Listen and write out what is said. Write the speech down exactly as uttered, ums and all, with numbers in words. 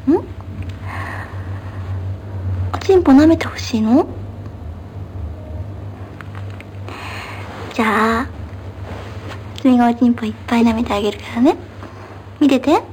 ん？おちんぽ舐めてほしいの？じゃあ、つみがおちんぽいっぱい舐めてあげるからね。見てて。